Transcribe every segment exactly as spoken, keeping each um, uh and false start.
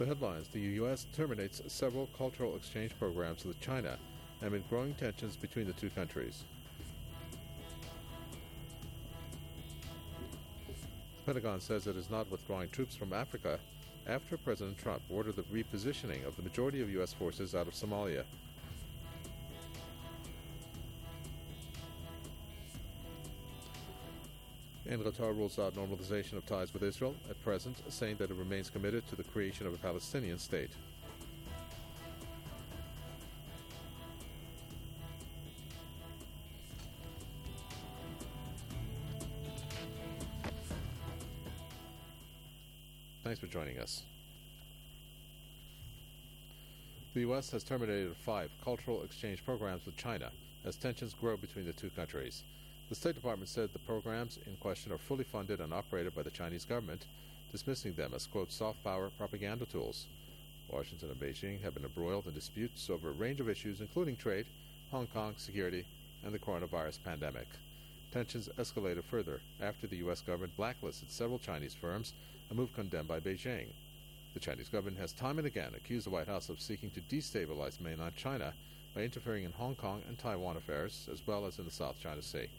The headlines: the U S terminates several cultural exchange programs with China amid growing tensions between the two countries. The Pentagon says it is not withdrawing troops from Africa after President Trump ordered the repositioning of the majority of U S forces out of Somalia. And Qatar rules out normalization of ties with Israel at present, saying that it remains committed to the creation of a Palestinian state. Thanks for joining us. The U S has terminated five cultural exchange programs with China as tensions grow between the two countries. The State Department said the programs in question are fully funded and operated by the Chinese government, dismissing them as, quote, soft power propaganda tools. Washington and Beijing have been embroiled in disputes over a range of issues, including trade, Hong Kong security, and the coronavirus pandemic. Tensions escalated further after the U S government blacklisted several Chinese firms, a move condemned by Beijing. The Chinese government has time and again accused the White House of seeking to destabilize mainland China by interfering in Hong Kong and Taiwan affairs, as well as in the South China Sea.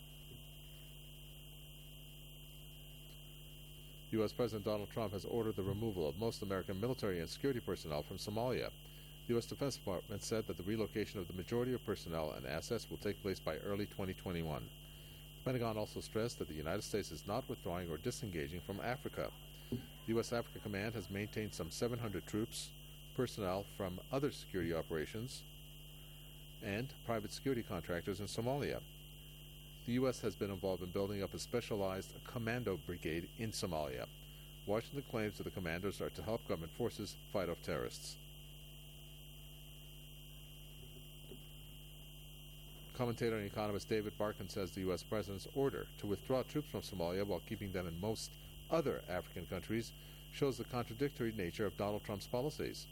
U S President Donald Trump has ordered the removal of most American military and security personnel from Somalia. The U S Defense Department said that the relocation of the majority of personnel and assets will take place by early twenty twenty-one. The Pentagon also stressed that the United States is not withdrawing or disengaging from Africa. The U S Africa Command has maintained some seven hundred troops, personnel from other security operations, and private security contractors in Somalia. The U S has been involved in building up a specialized commando brigade in Somalia. Washington claims that the commandos are to help government forces fight off terrorists. Commentator and economist David Barkan says the U S president's order to withdraw troops from Somalia while keeping them in most other African countries shows the contradictory nature of Donald Trump's policies.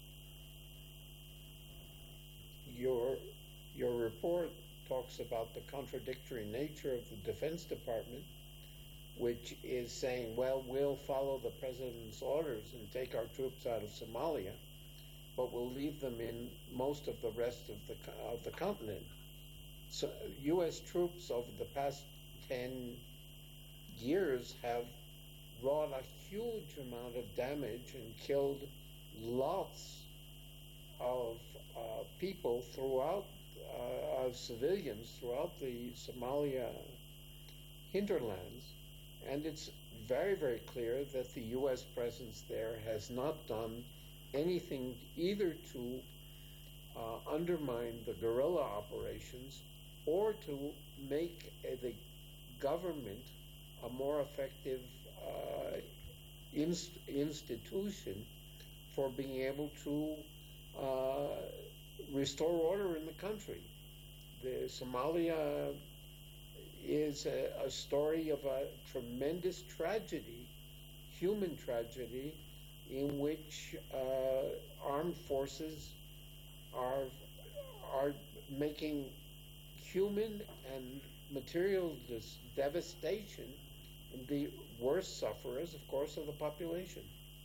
Your, your report talks about the contradictory nature of the Defense Department, which is saying, well, we'll follow the president's orders and take our troops out of Somalia, but we'll leave them in most of the rest of the of the continent. So U S troops over the past ten years have wrought a huge amount of damage and killed lots of uh, people throughout Uh, of civilians throughout the Somalia hinterlands, and it's very, very clear that the U S presence there has not done anything either to uh, undermine the guerrilla operations or to make uh, the government a more effective uh, inst- institution for being able to uh, restore order in the country. The Somalia is a, a story of a tremendous tragedy, human tragedy, in which uh, armed forces are are making human and material dis- devastation, and the worst sufferers, of course, are the population.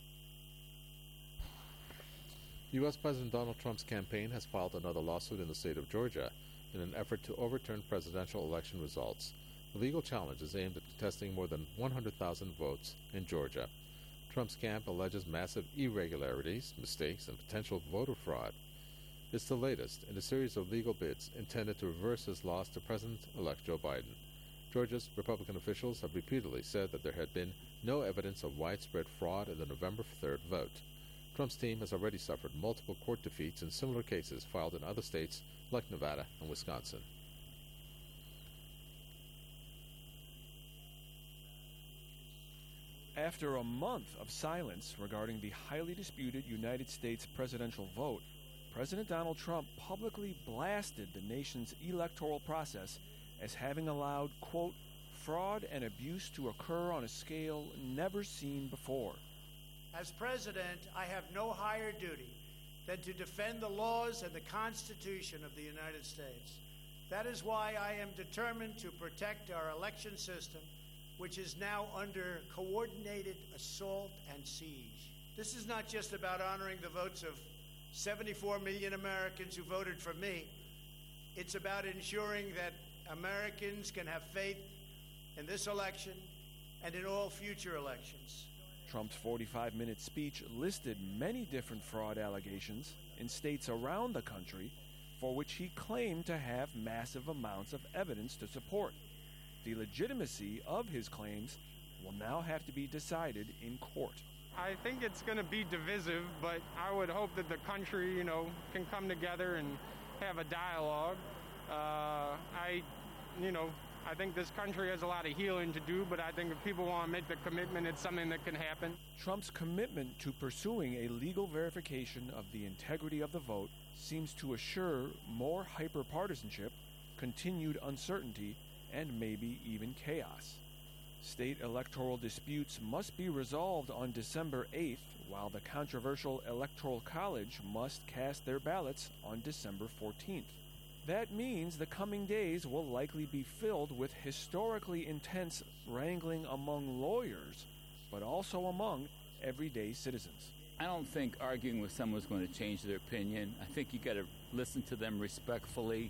U S President Donald Trump's campaign has filed another lawsuit in the state of Georgia in an effort to overturn presidential election results. The legal challenge is aimed at contesting more than one hundred thousand votes in Georgia. Trump's camp alleges massive irregularities, mistakes, and potential voter fraud. It's the latest in a series of legal bids intended to reverse his loss to President-elect Joe Biden. Georgia's Republican officials have repeatedly said that there had been no evidence of widespread fraud in the November third vote. Trump's team has already suffered multiple court defeats in similar cases filed in other states like Nevada and Wisconsin. After a month of silence regarding the highly disputed United States presidential vote, President Donald Trump publicly blasted the nation's electoral process as having allowed, quote, fraud and abuse to occur on a scale never seen before. As president, I have no higher duty than to defend the laws and the Constitution of the United States. That is why I am determined to protect our election system, which is now under coordinated assault and siege. This is not just about honoring the votes of seventy-four million Americans who voted for me. It's about ensuring that Americans can have faith in this election and in all future elections. Trump's forty-five minute speech listed many different fraud allegations in states around the country for which he claimed to have massive amounts of evidence to support. The legitimacy of his claims will now have to be decided in court. I think it's going to be divisive, but I would hope that the country, you know, can come together and have a dialogue. Uh, I, you know, I think this country has a lot of healing to do, but I think if people want to make the commitment, it's something that can happen. Trump's commitment to pursuing a legal verification of the integrity of the vote seems to assure more hyperpartisanship, continued uncertainty, and maybe even chaos. State electoral disputes must be resolved on December eighth, while the controversial Electoral College must cast their ballots on December fourteenth. That means the coming days will likely be filled with historically intense wrangling among lawyers, but also among everyday citizens. I don't think arguing with someone is going to change their opinion. I think you got to listen to them respectfully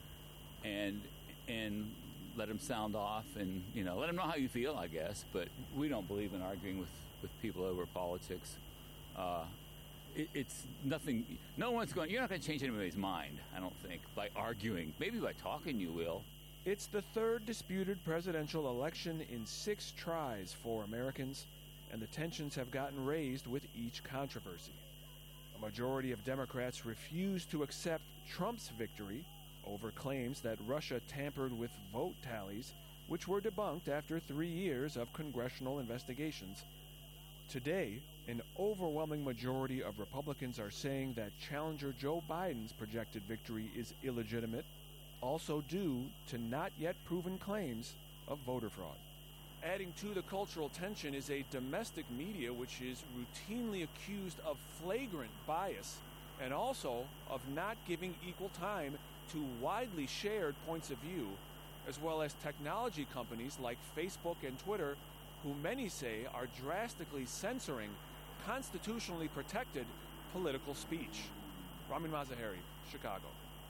and and let them sound off and, you know, let them know how you feel, I guess. But we don't believe in arguing with, with people over politics. Uh, it, it's nothing. No one's going, you're not going to change anybody's mind, I don't think, by arguing. Maybe by talking you will. It's the third disputed presidential election in six tries for Americans, and the tensions have gotten raised with each controversy. A majority of Democrats refuse to accept Trump's victory over claims that Russia tampered with vote tallies, which were debunked after three years of congressional investigations. Today, an overwhelming majority of Republicans are saying that challenger Joe Biden's projected victory is illegitimate, also due to not yet proven claims of voter fraud. Adding to the cultural tension is a domestic media which is routinely accused of flagrant bias and also of not giving equal time to widely shared points of view, as well as technology companies like Facebook and Twitter, who many say are drastically censoring constitutionally protected political speech. Ramin Mazaheri, Chicago.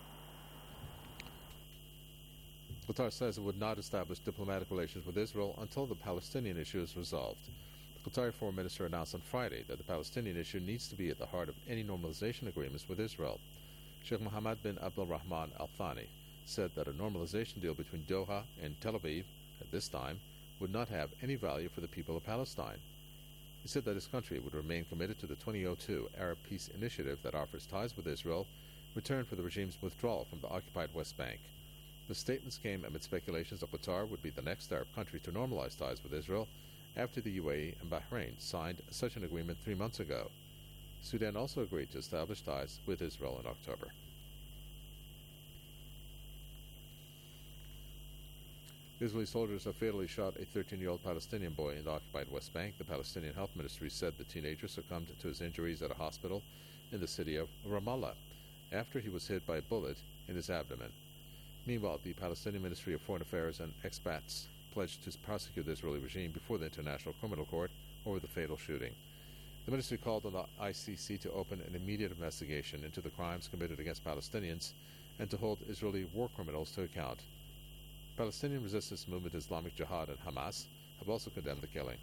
Qatar says it would not establish diplomatic relations with Israel until the Palestinian issue is resolved. The Qatari Foreign Minister announced on Friday that the Palestinian issue needs to be at the heart of any normalization agreements with Israel. Sheikh Mohammed bin Abdul Rahman Al Thani said that a normalization deal between Doha and Tel Aviv at this time would not have any value for the people of Palestine. He said that his country would remain committed to the two thousand two Arab Peace Initiative that offers ties with Israel, in return for the regime's withdrawal from the occupied West Bank. The statements came amid speculations that Qatar would be the next Arab country to normalize ties with Israel after the U A E and Bahrain signed such an agreement three months ago. Sudan also agreed to establish ties with Israel in October. Israeli soldiers have fatally shot a thirteen-year-old Palestinian boy in the occupied West Bank. The Palestinian Health Ministry said the teenager succumbed to his injuries at a hospital in the city of Ramallah after he was hit by a bullet in his abdomen. Meanwhile, the Palestinian Ministry of Foreign Affairs and expats pledged to prosecute the Israeli regime before the International Criminal Court over the fatal shooting. The ministry called on the I C C to open an immediate investigation into the crimes committed against Palestinians and to hold Israeli war criminals to account. Palestinian resistance movement Islamic Jihad and Hamas have also condemned the killing.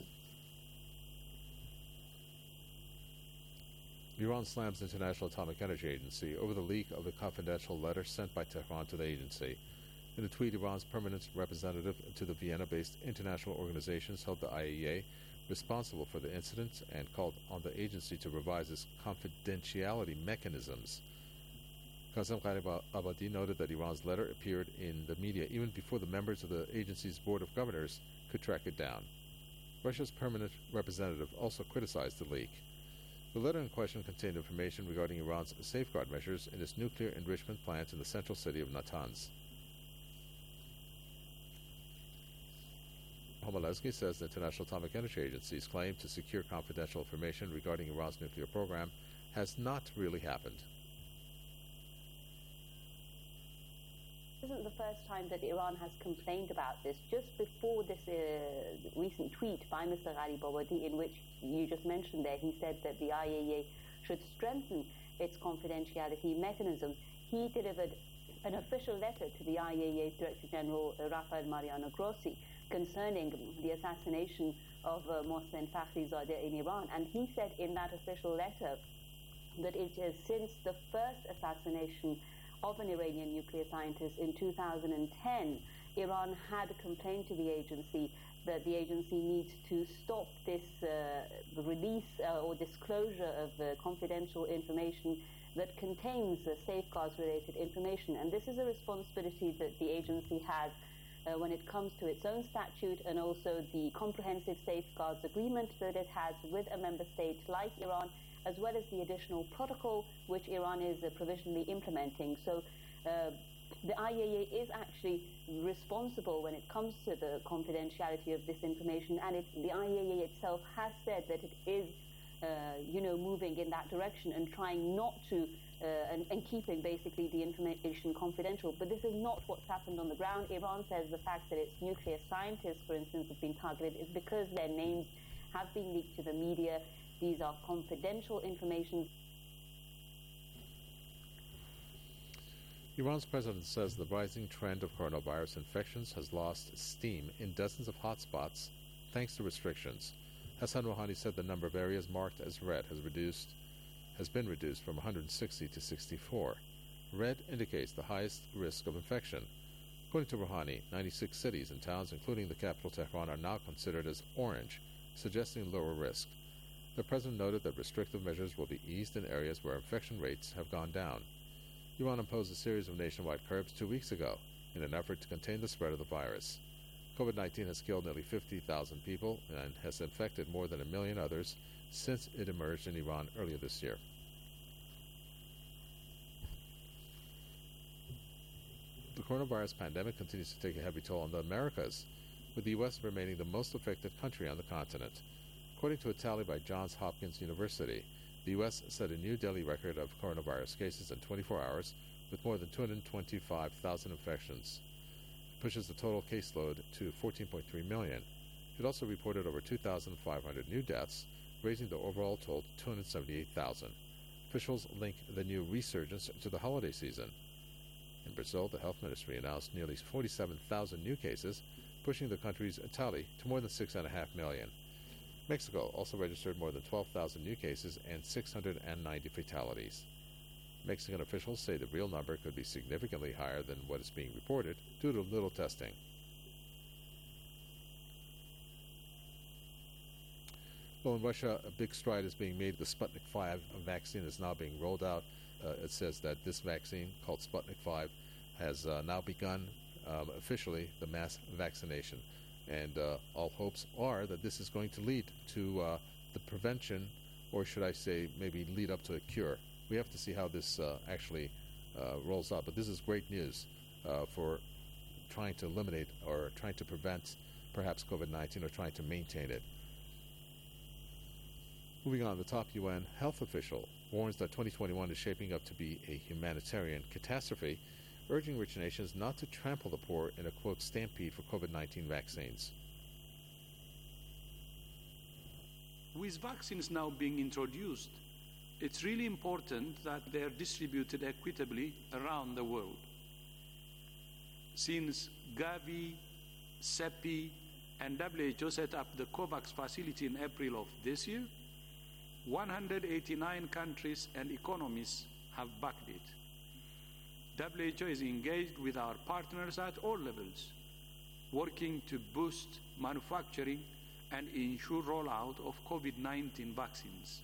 Iran slams the International Atomic Energy Agency over the leak of a confidential letter sent by Tehran to the agency. In a tweet, Iran's permanent representative to the Vienna-based international organizations held the I A E A responsible for the incident and called on the agency to revise its confidentiality mechanisms. Qasem Gharibabadi noted that Iran's letter appeared in the media even before the members of the agency's board of governors could track it down. Russia's permanent representative also criticized the leak. The letter in question contained information regarding Iran's safeguard measures in its nuclear enrichment plant in the central city of Natanz. Homolensky says the International Atomic Energy Agency's claim to secure confidential information regarding Iran's nuclear program has not really happened. This isn't the first time that Iran has complained about this. Just before this uh, recent tweet by Mister Gharibabadi, in which you just mentioned there, he said that the I A E A should strengthen its confidentiality mechanism. He delivered an official letter to the I A E A's Director General uh, Rafael Mariano Grossi concerning the assassination of uh, Mohsen Fakhrizadeh in Iran. And he said in that official letter that it is since the first assassination of an Iranian nuclear scientist in two thousand ten, Iran had complained to the agency that the agency needs to stop this uh, release uh, or disclosure of uh, confidential information that contains uh, safeguards-related information. And this is a responsibility that the agency has uh, when it comes to its own statute and also the comprehensive safeguards agreement that it has with a member state like Iran, as well as the additional protocol which Iran is uh, provisionally implementing. So uh, the I A E A is actually responsible when it comes to the confidentiality of this information, and it, the I A E A itself has said that it is, uh, you know, moving in that direction and trying not to, uh, and, and keeping basically the information confidential. But this is not what's happened on the ground. Iran says the fact that its nuclear scientists, for instance, have been targeted is because their names have been leaked to the media. These are confidential information. Iran's president says the rising trend of coronavirus infections has lost steam in dozens of hotspots thanks to restrictions. Hassan Rouhani said the number of areas marked as red has reduced, has been reduced from one hundred sixty to sixty-four. Red indicates the highest risk of infection. According to Rouhani, ninety-six cities and towns, including the capital Tehran, are now considered as orange, suggesting lower risk. The president noted that restrictive measures will be eased in areas where infection rates have gone down. Iran imposed a series of nationwide curbs two weeks ago in an effort to contain the spread of the virus. COVID nineteen has killed nearly fifty thousand people and has infected more than a million others since it emerged in Iran earlier this year. The coronavirus pandemic continues to take a heavy toll on the Americas, with the U S remaining the most affected country on the continent. According to a tally by Johns Hopkins University, the U S set a new daily record of coronavirus cases in twenty-four hours, with more than two hundred twenty-five thousand infections. It pushes the total caseload to fourteen point three million. It also reported over two thousand five hundred new deaths, raising the overall total to two hundred seventy-eight thousand. Officials link the new resurgence to the holiday season. In Brazil, the health ministry announced nearly forty-seven thousand new cases, pushing the country's tally to more than six point five million. Mexico also registered more than twelve thousand new cases and six hundred ninety fatalities. Mexican officials say the real number could be significantly higher than what is being reported due to little testing. Well, in Russia, a big stride is being made. The Sputnik five vaccine is now being rolled out. Uh, it says that this vaccine, called Sputnik five, has uh, now begun um, officially the mass vaccination. And uh, all hopes are that this is going to lead to uh, the prevention, or should I say maybe lead up to a cure. We have to see how this uh, actually uh, rolls out. But this is great news uh, for trying to eliminate or trying to prevent perhaps COVID nineteen or trying to maintain it. Moving on, the top U N health official warns that twenty twenty-one is shaping up to be a humanitarian catastrophe, urging rich nations not to trample the poor in a, quote, stampede for COVID nineteen vaccines. With vaccines now being introduced, it's really important that they're distributed equitably around the world. Since Gavi, CEPI, and W H O set up the COVAX facility in April of this year, one hundred eighty-nine countries and economies have backed it. W H O is engaged with our partners at all levels, working to boost manufacturing and ensure rollout of COVID nineteen vaccines.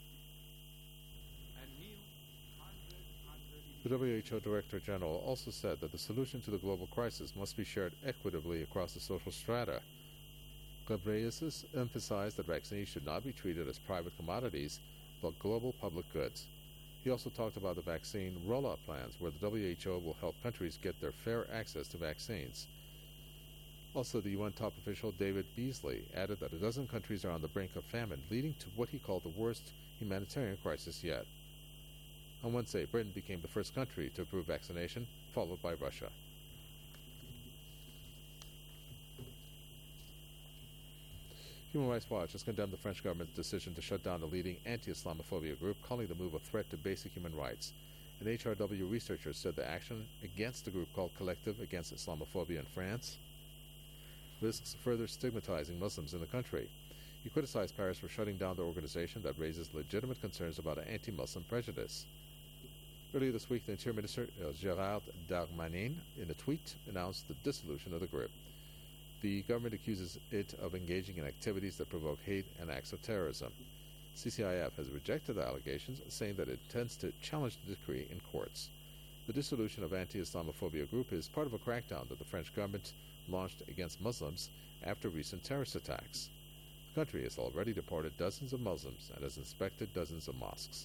The W H O Director General also said that the solution to the global crisis must be shared equitably across the social strata. Ghebreyesus emphasized that vaccines should not be treated as private commodities, but global public goods. He also talked about the vaccine rollout plans, where the W H O will help countries get their fair access to vaccines. Also, the U N top official David Beasley added that a dozen countries are on the brink of famine, leading to what he called the worst humanitarian crisis yet. On Wednesday, Britain became the first country to approve vaccination, followed by Russia. Human Rights Watch has condemned the French government's decision to shut down the leading anti-Islamophobia group, calling the move a threat to basic human rights. An H R W researcher said the action against the group called Collective Against Islamophobia in France risks further stigmatizing Muslims in the country. He criticized Paris for shutting down the organization that raises legitimate concerns about an anti-Muslim prejudice. Earlier this week, the Interior Minister, uh, Gérald Darmanin, in a tweet, announced the dissolution of the group. The government accuses it of engaging in activities that provoke hate and acts of terrorism. C C I F has rejected the allegations, saying that it intends to challenge the decree in courts. The dissolution of anti-Islamophobia group is part of a crackdown that the French government launched against Muslims after recent terrorist attacks. The country has already deported dozens of Muslims and has inspected dozens of mosques.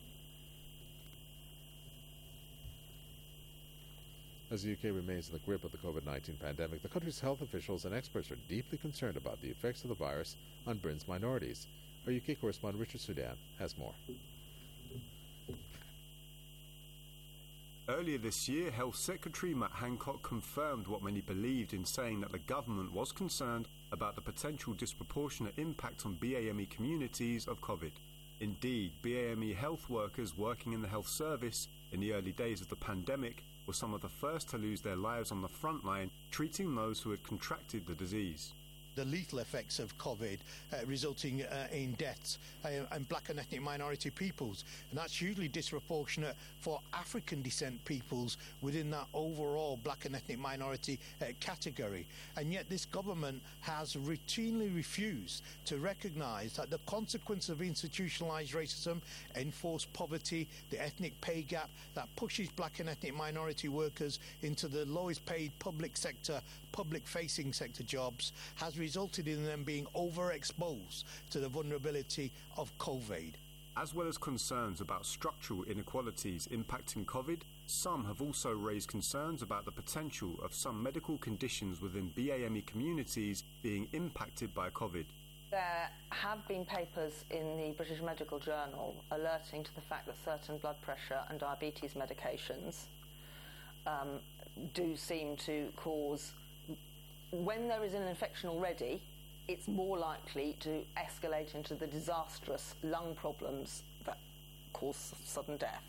As the U K remains in the grip of the COVID nineteen pandemic, the country's health officials and experts are deeply concerned about the effects of the virus on Britain's minorities. Our U K correspondent Richard Sudan has more. Earlier this year, Health Secretary Matt Hancock confirmed what many believed in saying that the government was concerned about the potential disproportionate impact on B A M E communities of COVID. Indeed, B A M E health workers working in the health service in the early days of the pandemic were some of the first to lose their lives on the front line, treating those who had contracted the disease. The lethal effects of COVID uh, resulting uh, in deaths uh, and black and ethnic minority peoples. And that's hugely disproportionate for African descent peoples within that overall black and ethnic minority uh, category. And yet this government has routinely refused to recognise that the consequence of institutionalised racism, enforced poverty, the ethnic pay gap that pushes black and ethnic minority workers into the lowest paid public sector, public facing sector jobs has resulted in them being overexposed to the vulnerability of COVID. As well as concerns about structural inequalities impacting COVID, some have also raised concerns about the potential of some medical conditions within B A M E communities being impacted by COVID. There have been papers in the British Medical Journal alerting to the fact that certain blood pressure and diabetes medications um, do seem to cause, when there is an infection already, it's more likely to escalate into the disastrous lung problems that cause sudden death.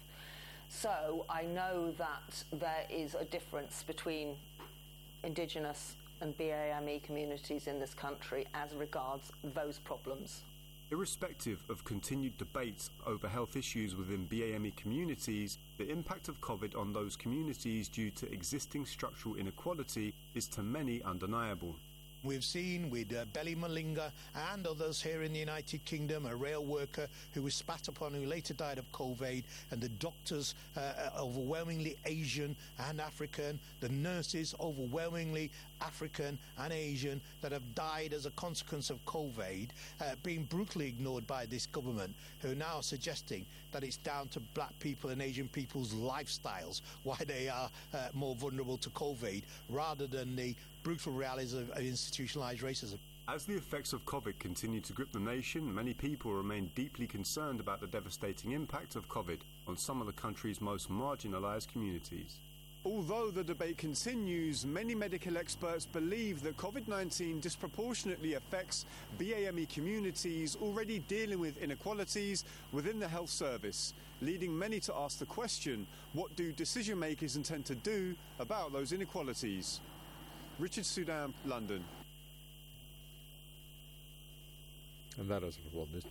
So I know that there is a difference between Indigenous and B A M E communities in this country as regards those problems. Irrespective of continued debates over health issues within B A M E communities, the impact of COVID on those communities due to existing structural inequality is to many undeniable. We've seen with uh, Belly Malinga and others here in the United Kingdom, a rail worker who was spat upon who later died of COVID, and the doctors uh, overwhelmingly Asian and African, the nurses overwhelmingly African and Asian that have died as a consequence of COVID, uh, being brutally ignored by this government, who now are suggesting that it's down to black people and Asian people's lifestyles why they are uh, more vulnerable to COVID, rather than the brutal realities of, of institutionalised racism. As the effects of COVID continue to grip the nation, many people remain deeply concerned about the devastating impact of COVID on some of the country's most marginalised communities. Although the debate continues, many medical experts believe that COVID nineteen disproportionately affects B A M E communities already dealing with inequalities within the health service, leading many to ask the question, what do decision makers intend to do about those inequalities? Richard Sudan, London. And that is World News.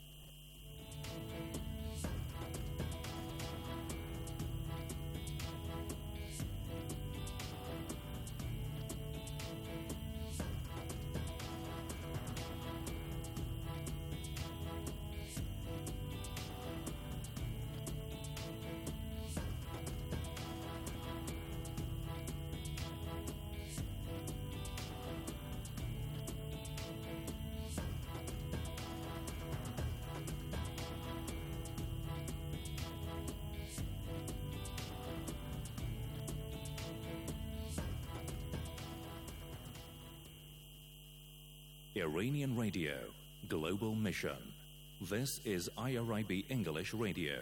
Iranian Radio, Global Mission. This is I R I B English Radio.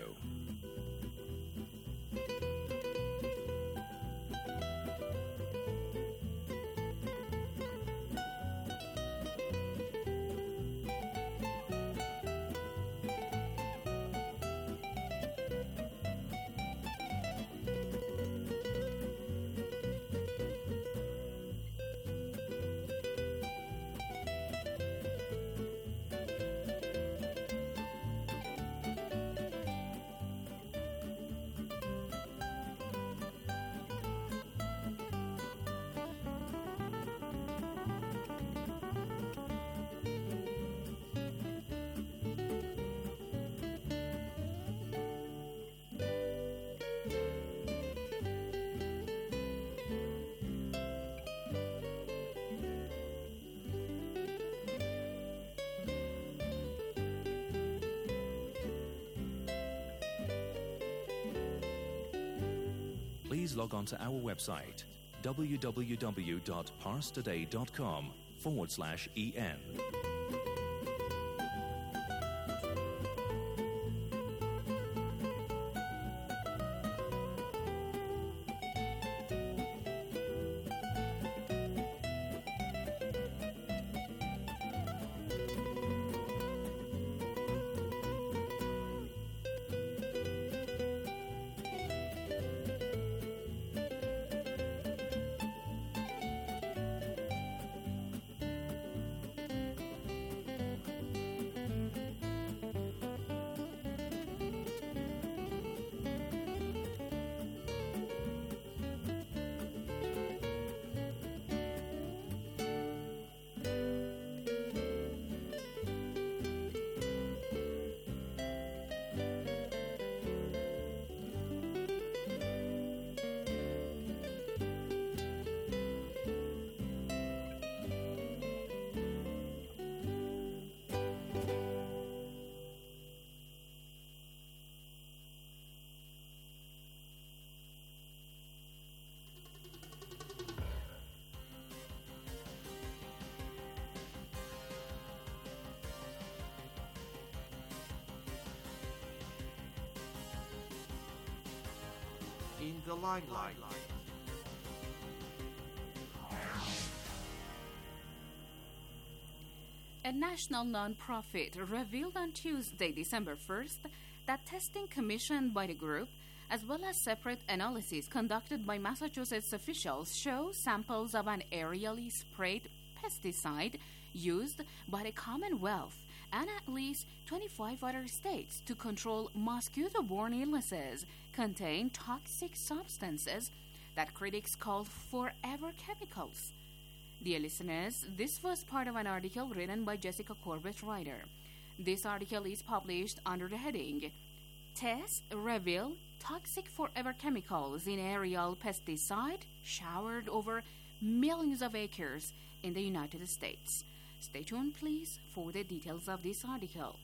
please log on to our website, www.parstoday.com forward slash EN. In the limelight. A national non-profit revealed on Tuesday, December first, that testing commissioned by the group, as well as separate analyses conducted by Massachusetts officials, show samples of an aerially sprayed pesticide used by the Commonwealth and at least twenty-five other states to control mosquito-borne illnesses contain toxic substances that critics call forever chemicals. Dear listeners, this was part of an article written by Jessica Corbett Ryder. This article is published under the heading, Tests Reveal Toxic Forever Chemicals in Aerial Pesticide Showered Over Millions of Acres in the United States. Stay tuned, please, for the details of this article.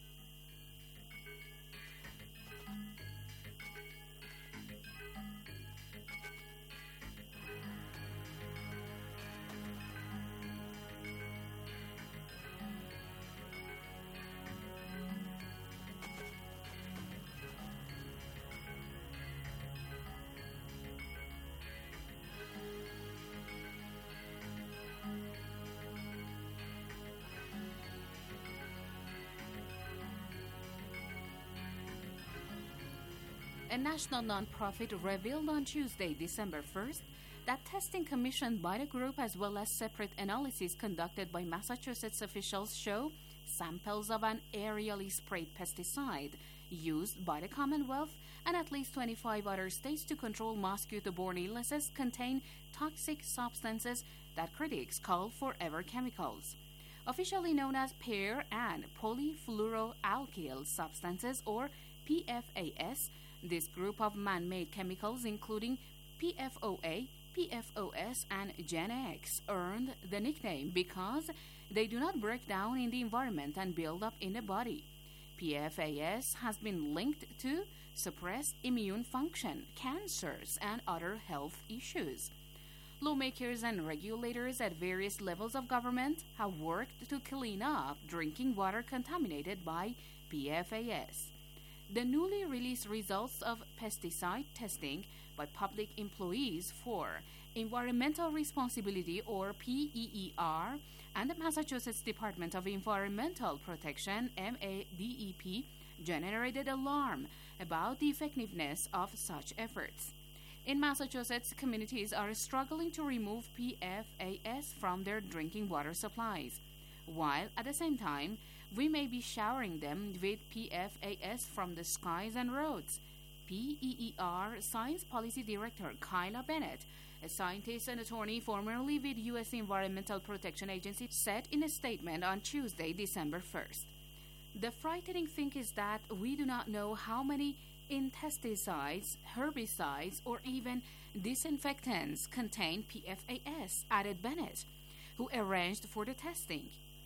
A national nonprofit revealed on Tuesday, December first, that testing commissioned by the group as well as separate analyses conducted by Massachusetts officials show samples of an aerially sprayed pesticide used by the Commonwealth and at least twenty-five other states to control mosquito-borne illnesses contain toxic substances that critics call forever chemicals. Officially known as per- and polyfluoroalkyl substances, or P F A S, this group of man-made chemicals, including P F O A, P F O S, and Gen X, earned the nickname because they do not break down in the environment and build up in the body. P F A S has been linked to suppressed immune function, cancers, and other health issues. Lawmakers and regulators at various levels of government have worked to clean up drinking water contaminated by P F A S. The newly released results of pesticide testing by public employees for Environmental Responsibility, or P E E R, and the Massachusetts Department of Environmental Protection, M A D E P, generated alarm about the effectiveness of such efforts. In Massachusetts, communities are struggling to remove P F A S from their drinking water supplies, while at the same time, we may be showering them with P F A S from the skies and roads. P E E R Science Policy Director Kyla Bennett, a scientist and attorney formerly with U S Environmental Protection Agency, said in a statement on Tuesday, December first. The frightening thing is that we do not know how many insecticides, herbicides, or even disinfectants contain P F A S, added Bennett, who arranged for the testing.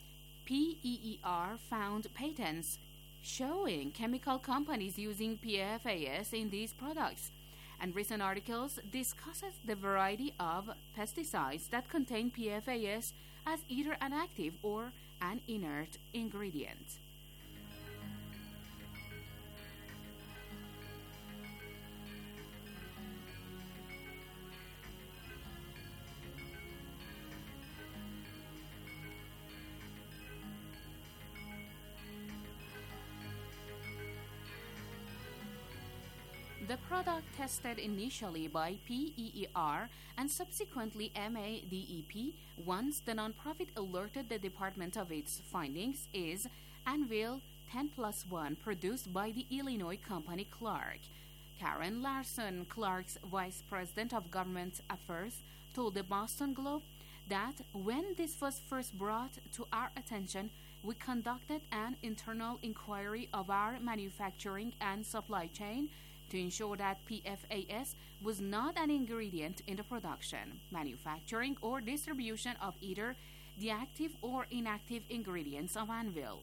P E E R found patents showing chemical companies using P F A S in these products, And recent articles discusses the variety of pesticides that contain P F A S as either an active or an inert ingredient. The product tested initially by P E E R and subsequently M A D E P, once the nonprofit alerted the department of its findings, is Anvil ten plus one, produced by the Illinois company Clark. Karen Larson, Clark's vice president of government affairs, told the Boston Globe that when this was first brought to our attention, we conducted an internal inquiry of our manufacturing and supply chain to ensure that P F A S was not an ingredient in the production, manufacturing, or distribution of either the active or inactive ingredients of Anvil.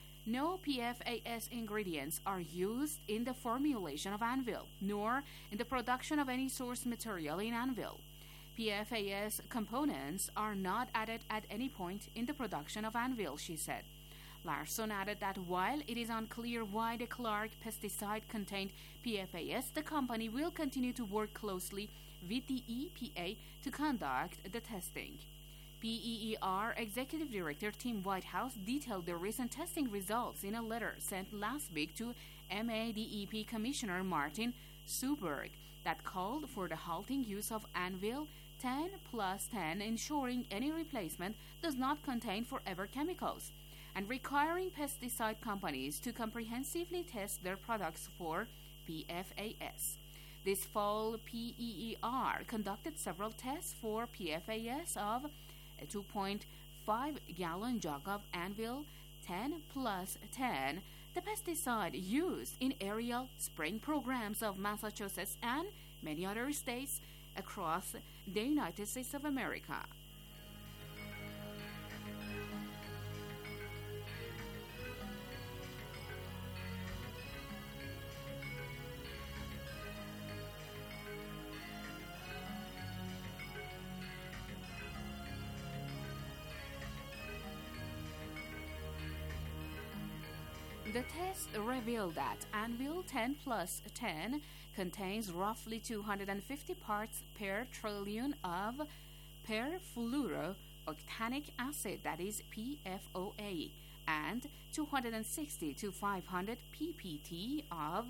No P F A S ingredients are used in the formulation of Anvil, nor in the production of any source material in Anvil. P F A S components are not added at any point in the production of Anvil, she said. Larson added that while it is unclear why the Clark pesticide contained P F A S, the company will continue to work closely with the E P A to conduct the testing. P E E R Executive Director Tim Whitehouse detailed the recent testing results in a letter sent last week to M A D E P Commissioner Martin Suberg that called for the halting use of Anvil ten plus ten, ensuring any replacement does not contain forever chemicals, and requiring pesticide companies to comprehensively test their products for P F A S. This fall, P E E R conducted several tests for P F A S of a two point five gallon jug of Anvil ten plus ten, the pesticide used in aerial spraying programs of Massachusetts and many other states across the United States of America. The test revealed that Anvil ten plus ten contains roughly two hundred fifty parts per trillion of perfluorooctanic acid, that is P F O A, and two hundred sixty to five hundred p p t of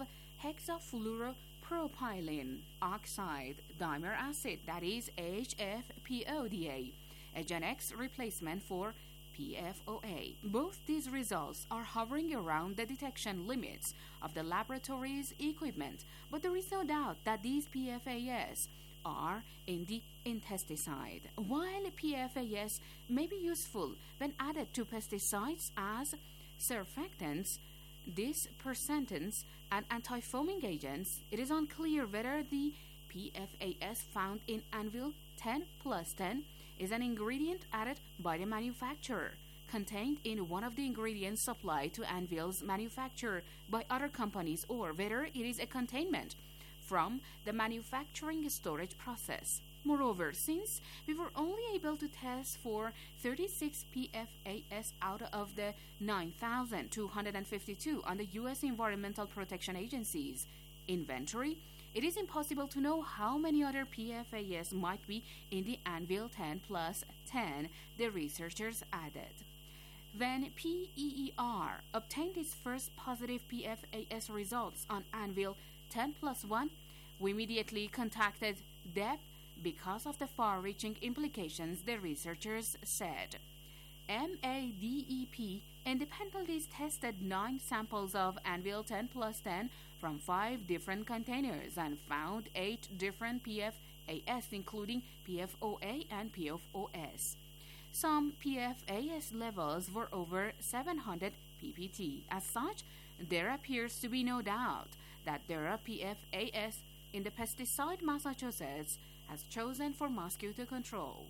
hexafluoropropylene oxide dimer acid, that is H F P O D A, a Gen X replacement for P F O A. Both these results are hovering around the detection limits of the laboratory's equipment, but there is no doubt that these P F A S are in the intesticide. While P F A S may be useful when added to pesticides as surfactants, dispersants, and anti-foaming agents, it is unclear whether the P F A S found in Anvil ten plus ten is an ingredient added by the manufacturer, contained in one of the ingredients supplied to Anvil's manufacturer by other companies, or whether it is a containment from the manufacturing storage process. Moreover, since we were only able to test for thirty-six P F A S out of the nine thousand two hundred fifty-two on the U S Environmental Protection Agency's inventory, it is impossible to know how many other P F A S might be in the Anvil ten plus ten, the researchers added. When P E E R obtained its first positive P F A S results on Anvil ten plus one, we immediately contacted D E P because of the far-reaching implications, the researchers said. M A D E P independently tested nine samples of Anvil ten plus ten from five different containers and found eight different P F A S, including P F O A and P F O S. Some P F A S levels were over seven hundred p p t. As such, there appears to be no doubt that there are P F A S in the pesticide Massachusetts has chosen for mosquito control.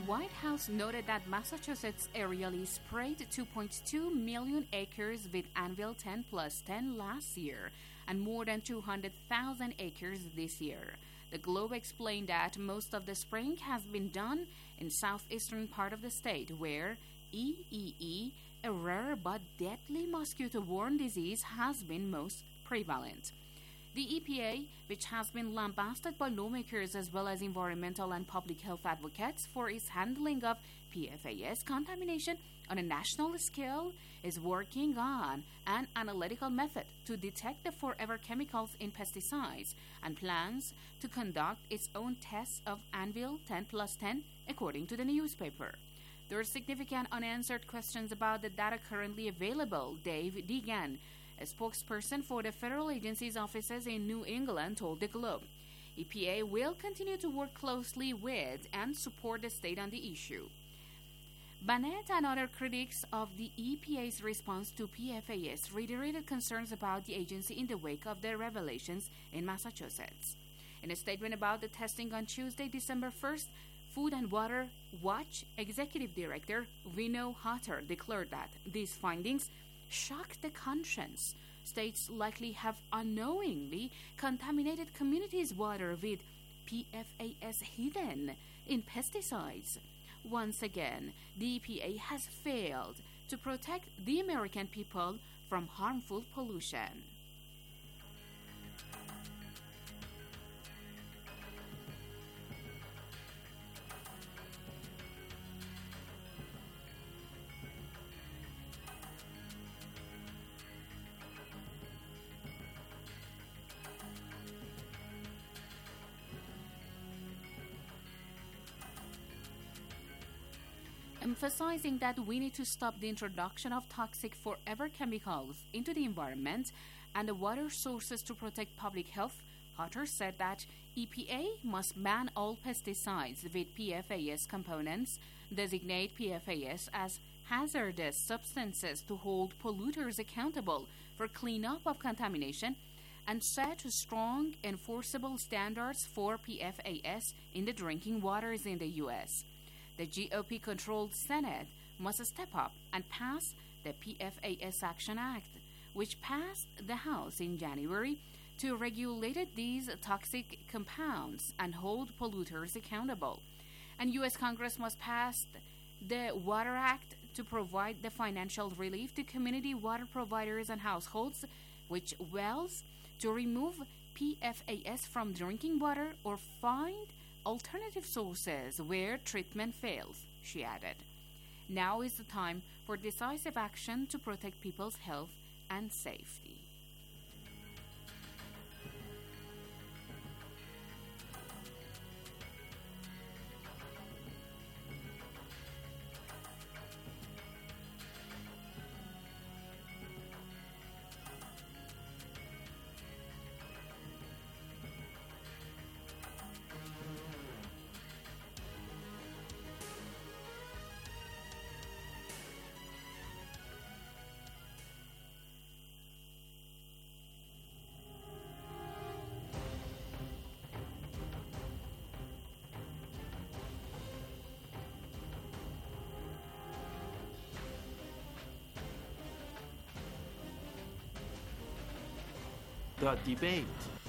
White House noted that Massachusetts aerially sprayed two point two million acres with Anvil ten plus ten last year and more than two hundred thousand acres this year. The Globe explained that most of the spraying has been done in southeastern part of the state, where E E E, a rare but deadly mosquito-borne disease, has been most prevalent. The E P A, which has been lambasted by lawmakers as well as environmental and public health advocates for its handling of P F A S contamination on a national scale, is working on an analytical method to detect the forever chemicals in pesticides and plans to conduct its own tests of Anvil ten plus ten, according to the newspaper. There are significant unanswered questions about the data currently available, Dave Deegan, a spokesperson for the federal agency's offices in New England, told the Globe. E P A will continue to work closely with and support the state on the issue. Bannett and other critics of the E P A's response to P F A S reiterated concerns about the agency in the wake of the revelations in Massachusetts. In a statement about the testing on Tuesday, December first, Food and Water Watch Executive Director Vino Hatter declared that these findings shock the conscience. States likely have unknowingly contaminated communities' water with P F A S hidden in pesticides. Once again, the E P A has failed to protect the American people from harmful pollution. Emphasizing that we need to stop the introduction of toxic forever chemicals into the environment and the water sources to protect public health, Hatter said that E P A must ban all pesticides with P F A S components, designate P F A S as hazardous substances to hold polluters accountable for cleanup of contamination, and set strong enforceable standards for P F A S in the drinking waters in the U S The G O P-controlled Senate must step up and pass the P F A S Action Act, which passed the House in January to regulate these toxic compounds and hold polluters accountable. And U S Congress must pass the Water Act to provide the financial relief to community water providers and households which wells to remove P F A S from drinking water or find alternative sources where treatment fails, she added. Now is the time for decisive action to protect people's health and safety. The debate.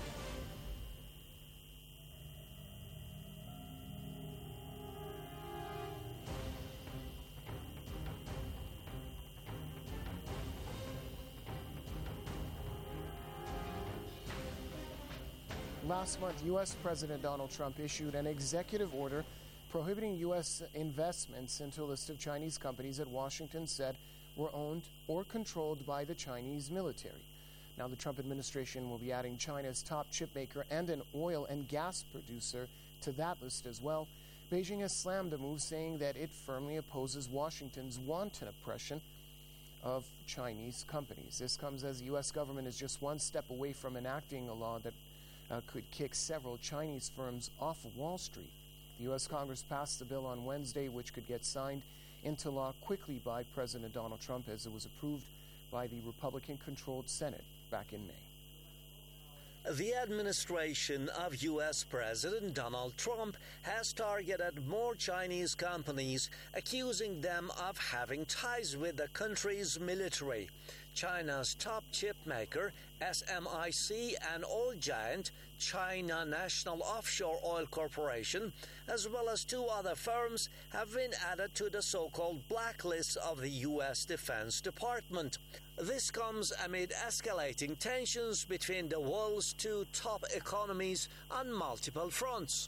Last month, U S President Donald Trump issued an executive order prohibiting U S investments into a list of Chinese companies that Washington said were owned or controlled by the Chinese military. Now, the Trump administration will be adding China's top chipmaker and an oil and gas producer to that list as well. Beijing has slammed the move, saying that it firmly opposes Washington's wanton oppression of Chinese companies. This comes as the U S government is just one step away from enacting a law that uh, could kick several Chinese firms off of Wall Street. The U S Congress passed the bill on Wednesday, which could get signed into law quickly by President Donald Trump, as it was approved by the Republican-controlled Senate back in May. The administration of U S President Donald Trump has targeted more Chinese companies, accusing them of having ties with the country's military. China's top chip maker, S M I C, and oil giant, China National Offshore Oil Corporation, as well as two other firms, have been added to the so-called blacklist of the U S Defense Department. This comes amid escalating tensions between the world's two top economies on multiple fronts.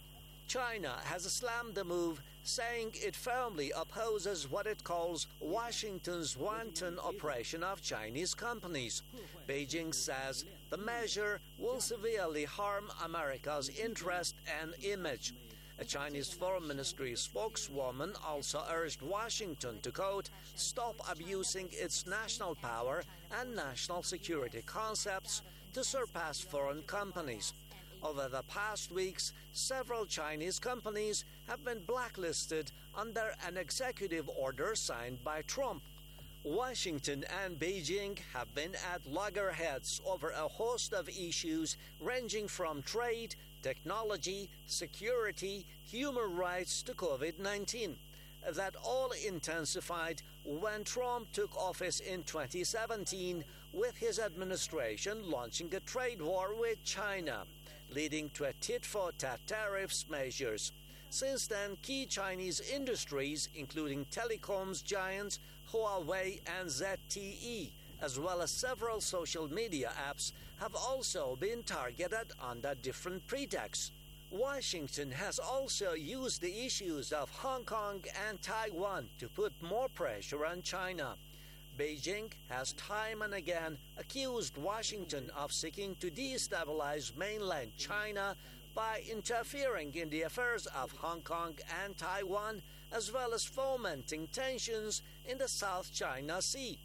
China has slammed the move, saying it firmly opposes what it calls Washington's wanton operation of Chinese companies. Beijing says the measure will severely harm America's interest and image. A Chinese Foreign Ministry spokeswoman also urged Washington to, quote, stop abusing its national power and national security concepts to surpass foreign companies. Over the past weeks, several Chinese companies have been blacklisted under an executive order signed by Trump. Washington and Beijing have been at loggerheads over a host of issues ranging from trade, technology, security, human rights to COVID nineteen. That all intensified when Trump took office in twenty seventeen, with his administration launching a trade war with China, leading to a tit-for-tat tariffs measures. Since then, key Chinese industries, including telecoms giants Huawei and Z T E, as well as several social media apps, have also been targeted under different pretexts. Washington has also used the issues of Hong Kong and Taiwan to put more pressure on China. Beijing has time and again accused Washington of seeking to destabilize mainland China by interfering in the affairs of Hong Kong and Taiwan, as well as fomenting tensions in the South China Sea.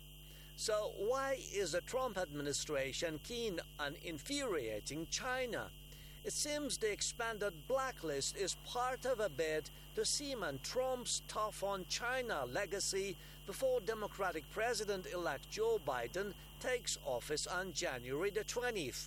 So why is the Trump administration keen on infuriating China? It seems the expanded blacklist is part of a bid to cement Trump's tough-on-China legacy before Democratic President-elect Joe Biden takes office on January the twentieth.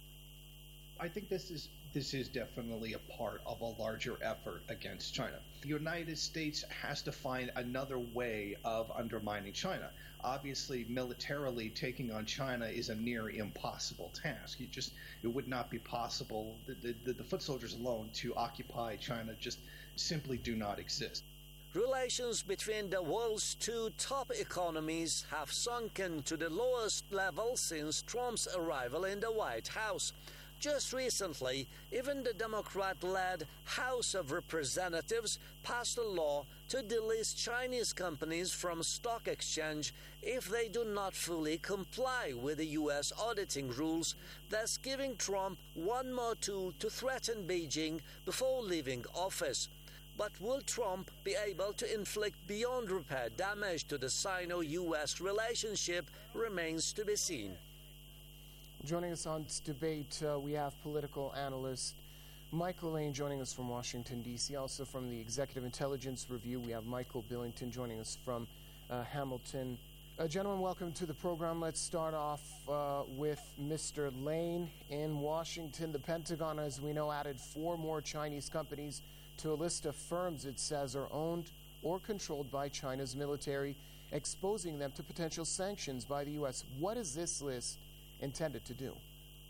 I think this is this is definitely a part of a larger effort against China. The United States has to find another way of undermining China. Obviously, militarily taking on China is a near impossible task. You just it would not be possible. The, the, the foot soldiers alone to occupy China just simply do not exist. Relations between the world's two top economies have sunken to the lowest level since Trump's arrival in the White House. Just recently, even the Democrat-led House of Representatives passed a law to delist Chinese companies from stock exchange if they do not fully comply with the U S auditing rules, thus giving Trump one more tool to threaten Beijing before leaving office. But will Trump be able to inflict beyond repair damage to the Sino-U S relationship remains to be seen. Joining us on this debate, uh, we have political analyst Michael Lane joining us from Washington, D C Also from the Executive Intelligence Review, we have Michael Billington joining us from uh, Hamilton. Uh, gentlemen, welcome to the program. Let's start off uh, with Mister Lane in Washington. The Pentagon, as we know, added four more Chinese companies to a list of firms it says are owned or controlled by China's military, exposing them to potential sanctions by the U S. What is this list intended to do?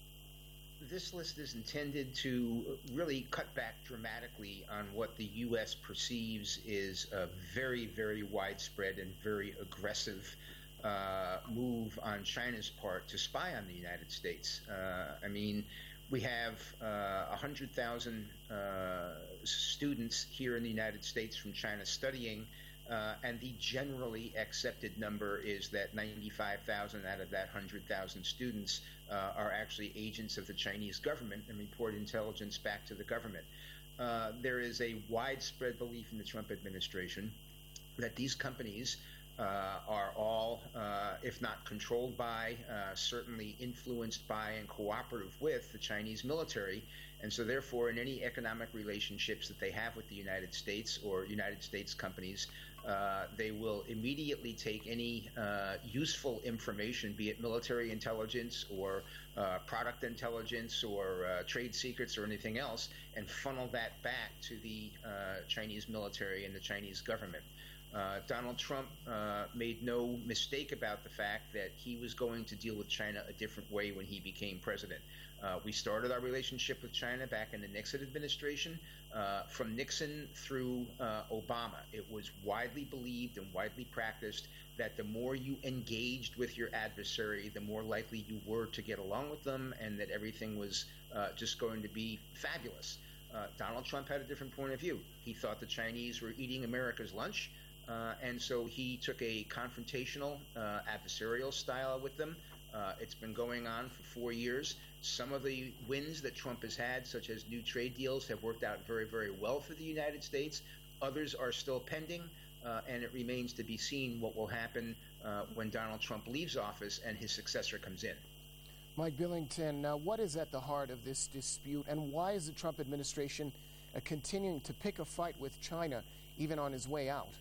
This list is intended to really cut back dramatically on what the U S perceives is a very, very widespread and very aggressive uh, move on China's part to spy on the United States. Uh, I mean, we have uh, one hundred thousand uh, students here in the United States from China studying, uh, and the generally accepted number is that ninety-five thousand out of that one hundred thousand students uh, are actually agents of the Chinese government and report intelligence back to the government. Uh, there is a widespread belief in the Trump administration that these companies uh, are all uh, if not controlled by, uh, certainly influenced by and cooperative with the Chinese military. And so therefore, in any economic relationships that they have with the United States or United States companies, uh, they will immediately take any uh, useful information, be it military intelligence or uh, product intelligence or uh, trade secrets or anything else, and funnel that back to the uh, Chinese military and the Chinese government. Uh, Donald Trump uh, made no mistake about the fact that he was going to deal with China a different way when he became president. Uh, we started our relationship with China back in the Nixon administration. Uh, from Nixon through uh, Obama, it was widely believed and widely practiced that the more you engaged with your adversary, the more likely you were to get along with them, and that everything was uh, just going to be fabulous. Uh, Donald Trump had a different point of view. He thought the Chinese were eating America's lunch. Uh, and so he took a confrontational, uh, adversarial style with them. Uh, it's been going on for four years. Some of the wins that Trump has had, such as new trade deals, have worked out very, very well for the United States. Others are still pending, uh, and it remains to be seen what will happen uh, when Donald Trump leaves office and his successor comes in. Mike Billington, now what is at the heart of this dispute, and why is the Trump administration uh, continuing to pick a fight with China, even on his way out?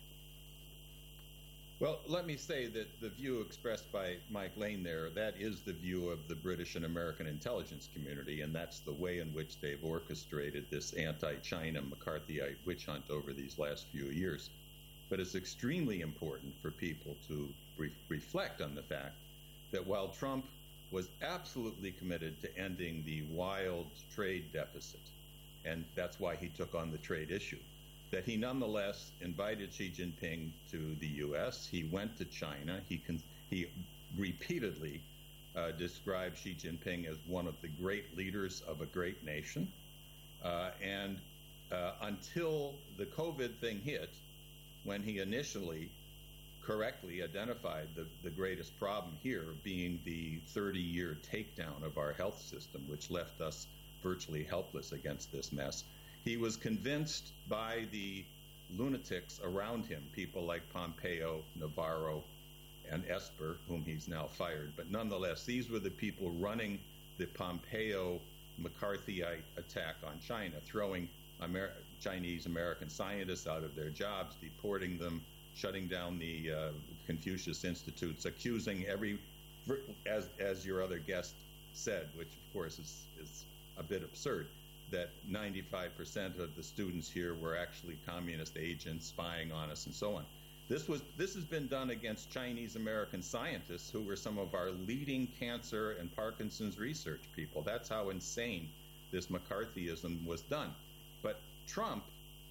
Well, let me say that the view expressed by Mike Lane there, that is the view of the British and American intelligence community, and that's the way in which they've orchestrated this anti-China McCarthyite witch hunt over these last few years. But it's extremely important for people to re- reflect on the fact that while Trump was absolutely committed to ending the wild trade deficit, and that's why he took on the trade issue, that he nonetheless invited Xi Jinping to the U S. He went to China. He con- he repeatedly uh, described Xi Jinping as one of the great leaders of a great nation. Uh, and uh, until the COVID thing hit, when he initially correctly identified the, the greatest problem here being the thirty-year takedown of our health system, which left us virtually helpless against this mess, he was convinced by the lunatics around him, people like Pompeo, Navarro, and Esper, whom he's now fired. But nonetheless, these were the people running the Pompeo McCarthyite attack on China, throwing Amer- Chinese American scientists out of their jobs, deporting them, shutting down the uh, Confucius Institutes, accusing every, as as your other guest said, which of course is, is a bit absurd, that ninety-five percent of the students here were actually communist agents spying on us and so on. This was this has been done against Chinese American scientists who were some of our leading cancer and Parkinson's research people. That's how insane this McCarthyism was done. But Trump,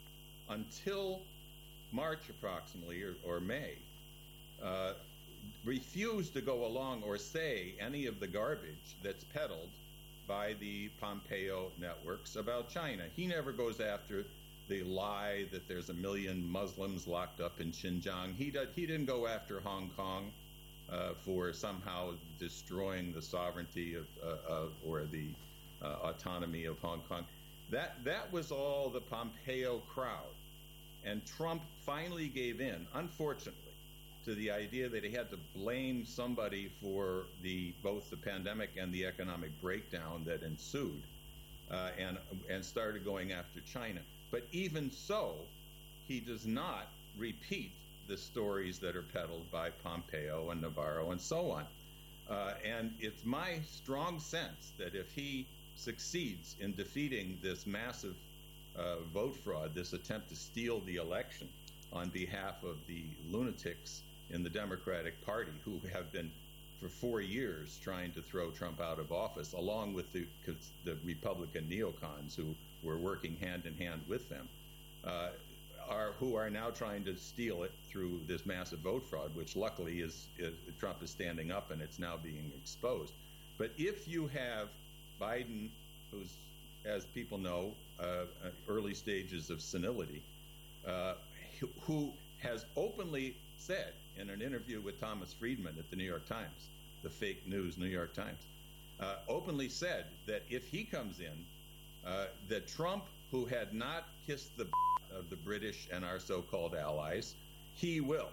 until March approximately, or, or May, uh, refused to go along or say any of the garbage that's peddled by the Pompeo networks about China. He never goes after the lie that there's a million Muslims locked up in Xinjiang. He did, he didn't go after Hong Kong uh, for somehow destroying the sovereignty of, uh, of or the uh, autonomy of Hong Kong. That that was all the Pompeo crowd. And Trump finally gave in, unfortunately, to the idea that he had to blame somebody for the both the pandemic and the economic breakdown that ensued, uh, and and started going after China. But even so, he does not repeat the stories that are peddled by Pompeo and Navarro and so on. Uh, and it's my strong sense that if he succeeds in defeating this massive uh, vote fraud, this attempt to steal the election on behalf of the lunatics in the Democratic Party, who have been for four years trying to throw Trump out of office, along with the, the Republican neocons who were working hand in hand with them, uh, are who are now trying to steal it through this massive vote fraud, which luckily is, is Trump is standing up and it's now being exposed. But if you have Biden, who's, as people know, uh, early stages of senility, uh, who has openly said in an interview with Thomas Friedman at the New York Times, the fake news New York Times, uh, openly said that if he comes in, uh, that Trump, who had not kissed the b- of the British and our so-called allies, he will.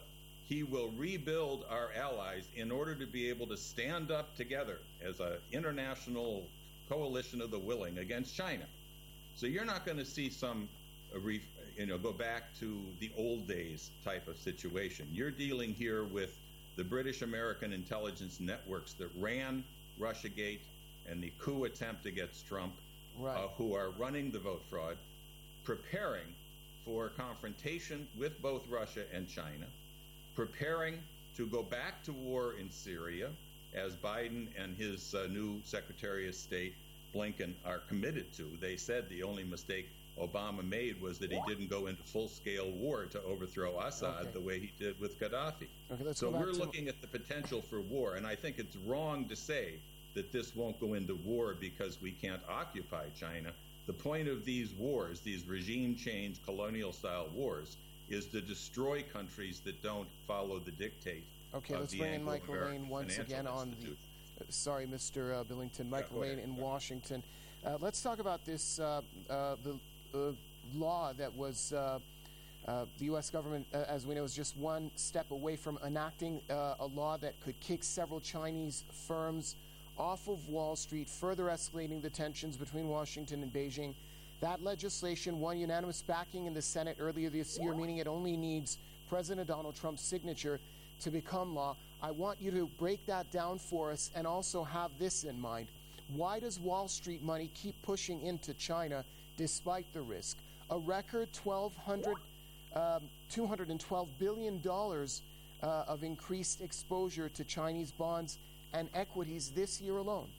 he will rebuild our allies in order to be able to stand up together as an international coalition of the willing against China. So you're not going to see some, uh, re, you know, go back to the old days type of situation. You're dealing here with the British American intelligence networks that ran Russiagate and the coup attempt against Trump, right. uh, who are running the vote fraud, preparing for confrontation with both Russia and China, preparing to go back to war in Syria, as Biden and his uh, new Secretary of State, Blinken, are committed to. They said the only mistake Obama made was that he didn't go into full-scale war to overthrow Assad okay. the way he did with Gaddafi. Okay, let's so go back we're to... looking at the potential for war, and I think it's wrong to say that this won't go into war because we can't occupy China. The point of these wars, these regime change, colonial-style wars, is to destroy countries that don't follow the dictate okay, of let's the bring in Michael Lane once Financial again on Institute. the... Uh, sorry, Mister Uh, Billington. Michael yeah, Lane ahead. in Washington. Uh, let's talk about this, uh, uh, the uh, law that was... Uh, Uh, the U S government, uh, as we know, is just one step away from enacting uh, a law that could kick several Chinese firms off of Wall Street, further escalating the tensions between Washington and Beijing. That legislation won unanimous backing in the Senate earlier this year, meaning it only needs President Donald Trump's signature to become law. I want you to break that down for us and also have this in mind. Why does Wall Street money keep pushing into China despite the risk? A record twelve hundred Um, two hundred twelve billion dollars uh, of increased exposure to Chinese bonds and equities this year alone.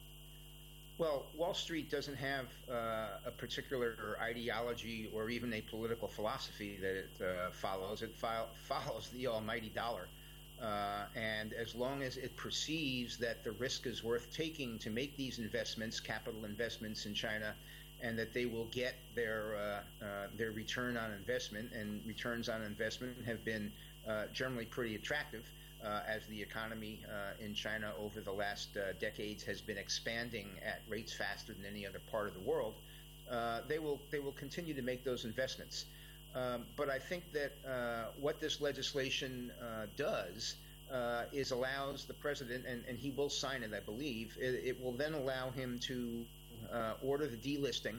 Well, Wall Street doesn't have uh, a particular ideology or even a political philosophy that it uh, follows. It fo- follows the almighty dollar. Uh, and as long as it perceives that the risk is worth taking to make these investments, capital investments in China, and that they will get their uh, uh, their return on investment, and returns on investment have been uh, generally pretty attractive uh, as the economy uh, in China over the last uh, decades has been expanding at rates faster than any other part of the world. Uh, they will they will continue to make those investments. Um, but I think that uh, what this legislation uh, does uh, is allows the president, and, and he will sign it, I believe, it, it will then allow him to Uh, order the delisting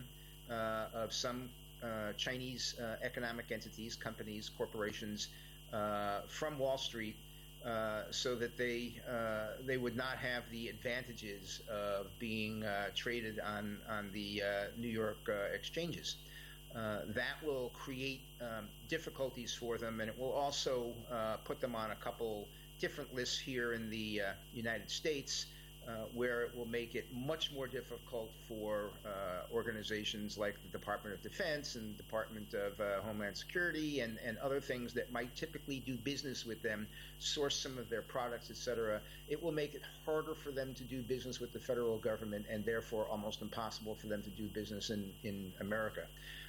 uh, of some uh, Chinese uh, economic entities, companies, corporations uh, from Wall Street, uh, so that they uh, they would not have the advantages of being uh, traded on on the uh, New York uh, exchanges. Uh, that will create um, difficulties for them, and it will also uh, put them on a couple different lists here in the uh, United States. Uh, where it will make it much more difficult for uh, organizations like the Department of Defense and Department of uh, Homeland Security and, and other things that might typically do business with them, source some of their products, et cetera. It will make it harder for them to do business with the federal government, and therefore almost impossible for them to do business in, in America.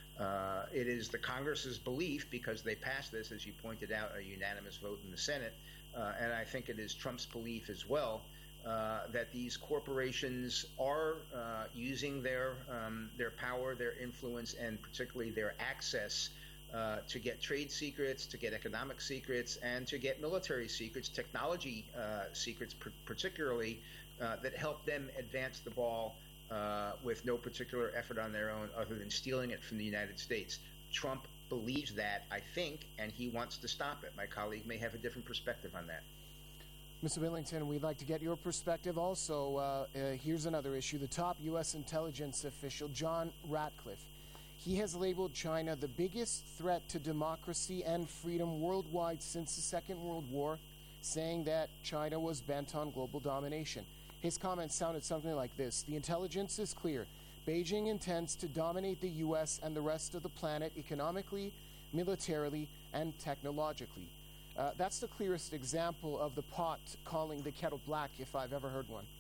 Uh, it is the Congress's belief, because they passed this, as you pointed out, a unanimous vote in the Senate, uh, and I think it is Trump's belief as well, Uh, that these corporations are uh, using their um, their power, their influence, and particularly their access uh, to get trade secrets, to get economic secrets, and to get military secrets, technology uh, secrets, pr- particularly uh, that help them advance the ball uh, with no particular effort on their own, other than stealing it from the United States. Trump believes that, I think, and he wants to stop it. My colleague may have a different perspective on that. Mister Billington, we'd like to get your perspective also. Uh, uh, here's another issue. The top U S intelligence official, John Ratcliffe, he has labeled China the biggest threat to democracy and freedom worldwide since the Second World War, saying that China was bent on global domination. His comments sounded something like this: the intelligence is clear. Beijing intends to dominate the U S and the rest of the planet economically, militarily, and technologically. Uh, that's the clearest example of the pot calling the kettle black, if I've ever heard one.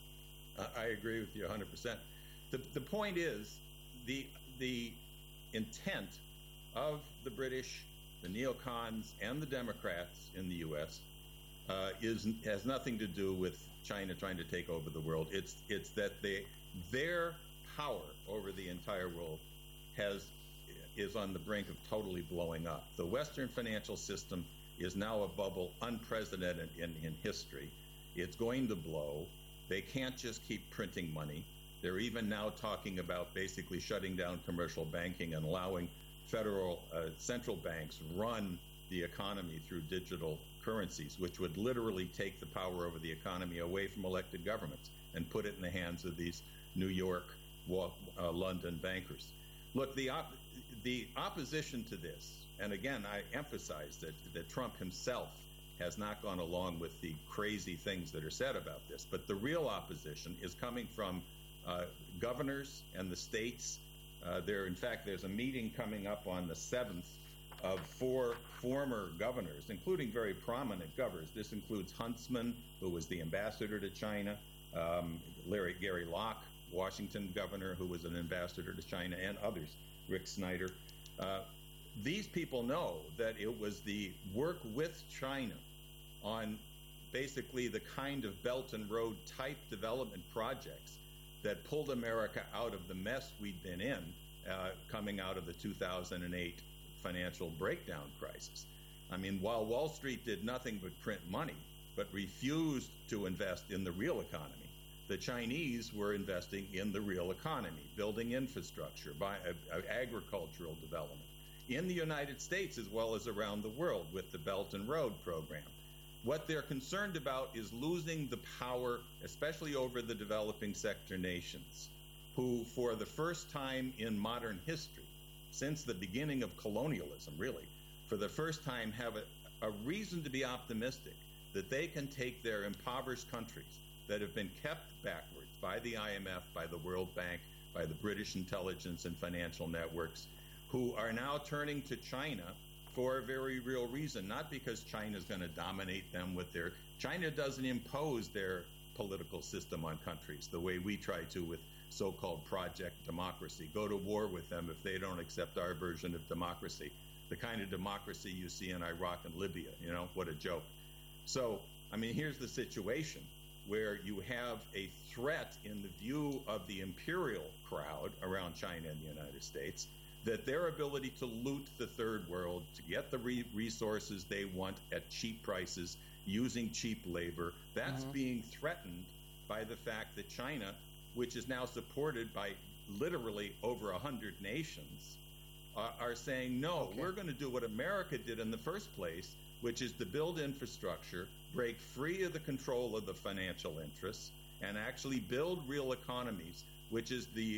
I agree with you one hundred percent. The, the point is, the, the intent of the British, the neocons, and the Democrats in the U S uh, is has nothing to do with China trying to take over the world. It's, it's that they, their power over the entire world has is on the brink of totally blowing up. The Western financial system is now a bubble unprecedented in, in history. It's going to blow. They can't just keep printing money. They're even now talking about basically shutting down commercial banking and allowing federal uh, central banks run the economy through digital currencies, which would literally take the power over the economy away from elected governments and put it in the hands of these New York, uh, London bankers. Look, the op- the opposition to this, and again, I emphasize that, that Trump himself has not gone along with the crazy things that are said about this, but the real opposition is coming from uh, governors and the states. Uh, there, in fact, there's a meeting coming up on the seventh of four former governors, including very prominent governors. This includes Huntsman, who was the ambassador to China, um, Larry Gary Locke, Washington governor, who was an ambassador to China, and others, Rick Snyder. Uh, these people know that it was the work with China on basically the kind of Belt and Road type development projects that pulled America out of the mess we'd been in uh, coming out of the two thousand eight financial breakdown crisis. I mean, while Wall Street did nothing but print money, but refused to invest in the real economy, the Chinese were investing in the real economy, building infrastructure, by uh, uh, agricultural development in the United States as well as around the world with the Belt and Road program. What they're concerned about is losing the power, especially over the developing sector nations, who for the first time in modern history, since the beginning of colonialism, really, for the first time have a, a reason to be optimistic that they can take their impoverished countries that have been kept backwards by the I M F, by the World Bank, by the British intelligence and financial networks, who are now turning to China for a very real reason, not because China's going to dominate them with their... China doesn't impose their political system on countries the way we try to with so-called project democracy. Go to war with them if they don't accept our version of democracy. The kind of democracy you see in Iraq and Libya, you know, what a joke. So, I mean, here's the situation where you have a threat in the view of the imperial crowd around China and the United States, that their ability to loot the third world, to get the re- resources they want at cheap prices, using cheap labor, that's mm-hmm. being threatened by the fact that China, which is now supported by literally over one hundred nations, uh, are saying, no, okay. we're going to do what America did in the first place, which is to build infrastructure, break free of the control of the financial interests, and actually build real economies, which is the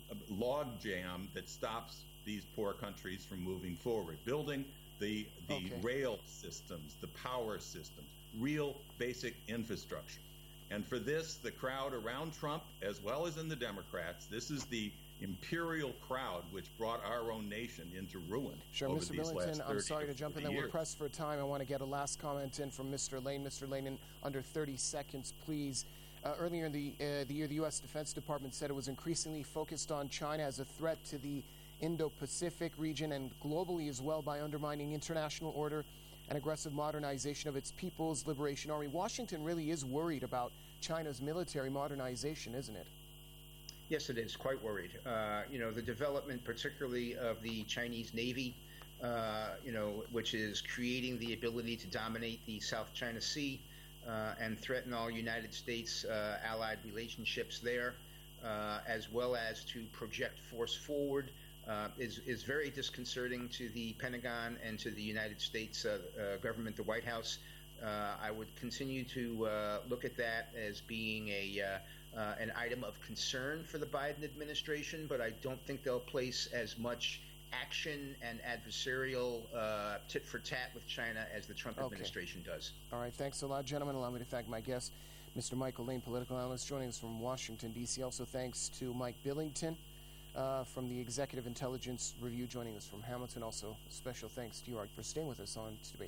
log jam that stops these poor countries from moving forward. Building the, the okay. rail systems, the power systems, real basic infrastructure. And for this, the crowd around Trump, as well as in the Democrats, this is the imperial crowd which brought our own nation into ruin. Sure, over Mister these Billington, last I'm sorry to jump in there. years. We're pressed for time. I want to get a last comment in from Mister Lane. Mister Lane, in under thirty seconds, please. Uh, earlier in the, uh, the year, the U S Defense Department said it was increasingly focused on China as a threat to the Indo-Pacific region and globally as well by undermining international order and aggressive modernization of its People's Liberation Army. Washington really is worried about China's military modernization, isn't it? Yes, it is. Quite worried. Uh, you know, the development particularly of the Chinese Navy, uh, you know, which is creating the ability to dominate the South China Sea uh, and threaten all United States uh, allied relationships there, uh, as well as to project force forward, uh, is, is very disconcerting to the Pentagon and to the United States uh, uh, government, the White House. Uh, I would continue to uh, look at that as being a uh, uh, an item of concern for the Biden administration, but I don't think they'll place as much action and adversarial uh, tit for tat with China as the Trump okay. administration does. All right, thanks a lot, gentlemen. Allow me to thank my guest, Mister Michael Lane, political analyst, joining us from Washington, D C Also, thanks to Mike Billington uh, from the Executive Intelligence Review, joining us from Hamilton. Also, special thanks to you, Art, for staying with us on Debate.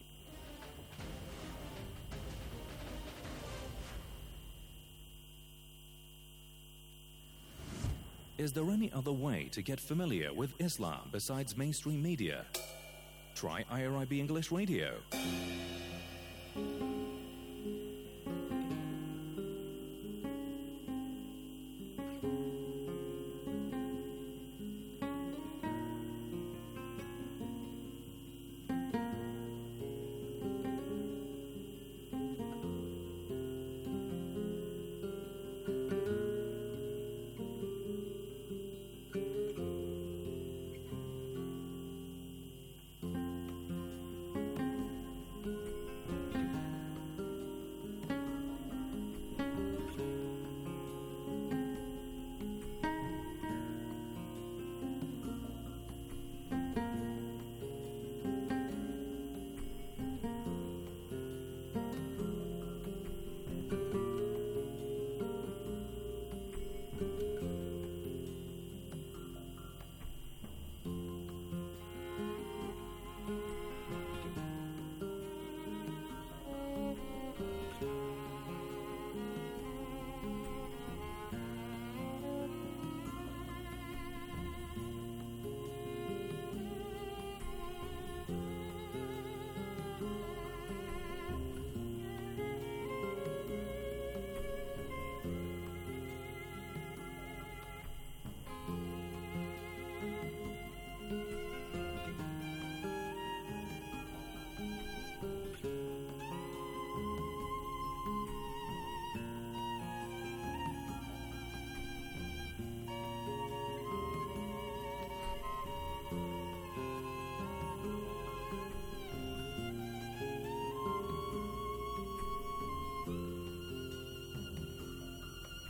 Is there any other way to get familiar with Islam besides mainstream media? Try I R I B English Radio.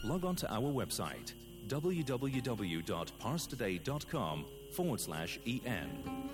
log on to our website, www.parstoday.com forward slash en.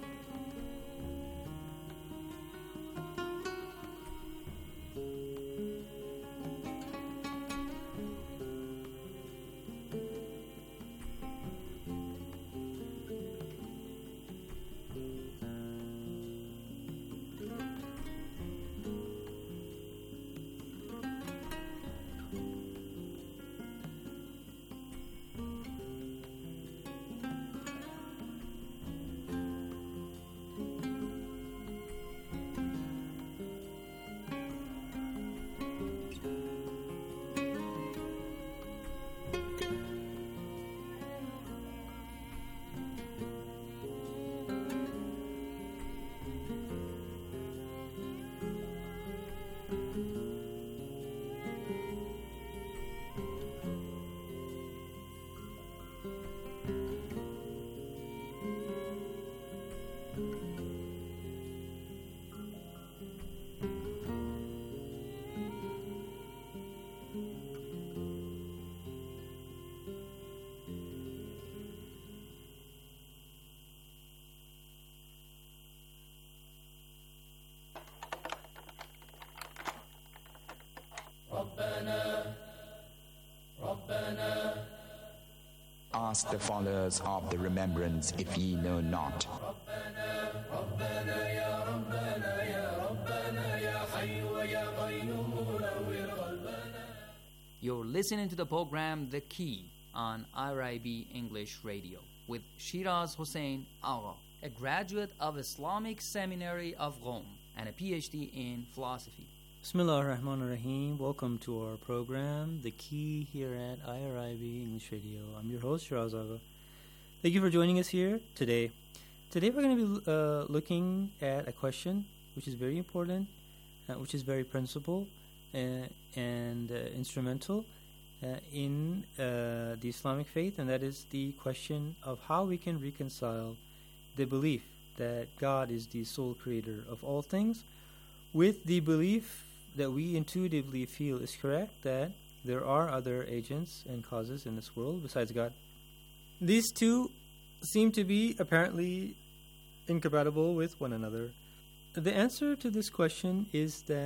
Ask the followers of the remembrance if ye know not. You're listening to the program The Key on I R I B English Radio with Shiraz Hossein Agha, a graduate of Islamic Seminary of Rome and a P H D in philosophy. Bismillah ar-Rahman ar-Rahim. Welcome to our program, The Key, here at I R I B English Radio. I'm your host, Shiraz Agha. Thank you for joining us here today. Today we're going to be uh, looking at a question which is very important, uh, which is very principal uh, and uh, instrumental uh, in uh, the Islamic faith, and that is the question of how we can reconcile the belief that God is the sole creator of all things with the belief that we intuitively feel is correct, that there are other agents and causes in this world besides God. These two seem to be apparently incompatible with one another. The answer to this question is that